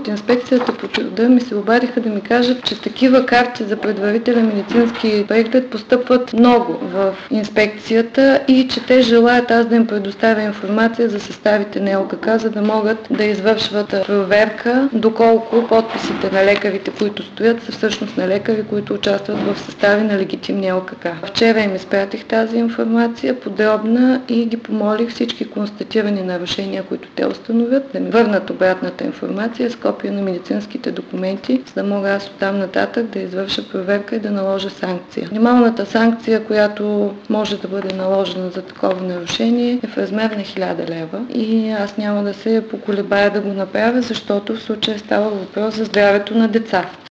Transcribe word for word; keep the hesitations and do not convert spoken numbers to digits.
от инспекцията по труда ми се обадиха да ми кажат, че такива карти за предварителен медицински преглед постъпват много в инспекцията и че те желаят аз да им предоставя информация за съставите на ЛКК, за да могат да извършват проверка доколко подписите на лекарите, които стоят, са всъщност на лекари, които участват в състави на легитимни ЛКК. Вчера им изпратих тази информация подробна и ги помолих всички констатирани нарушения, които те установят, да ми върнат обратната информация с копия на медицинските документи, за да мога аз оттам нататък да извърша проверка и да наложа санкция. Минималната санкция, която може да бъде наложена за такова нарушение, е в размер на хиляда лева и аз няма да се поколебая да го направя, защото в случая става въпрос за здравето на деца.